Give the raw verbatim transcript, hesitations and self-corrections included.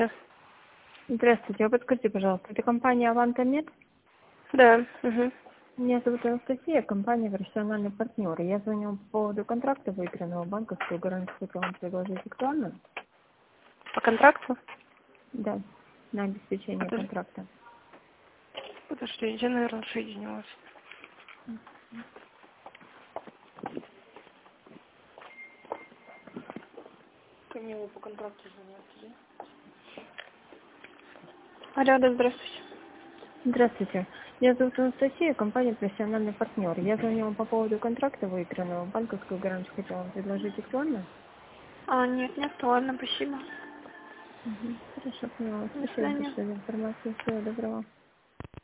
Здравствуйте, а подскажите, пожалуйста, это компания «Аванта Мед»? Да. Угу. Меня зовут Анастасия, компания «Профессиональный партнер». Я звоню вам по поводу контракта, выигранного банковскую гарантию, хотела вам предложить актуально. По контракту? Да, на обеспечение Подож- контракта. Подожди, я, наверное, соединилась. Камила по контракту звонят. Алло, да, здравствуйте. Здравствуйте, меня зовут Анастасия, компания «Профессиональный партнер». Я звоню вам по поводу контракта, выигранного банковскую гарантию, хотела вам предложить актуально. А, нет, не актуально, спасибо. Угу. Хорошо, поняла. До Спасибо свидания. большое за информацию. Всего доброго.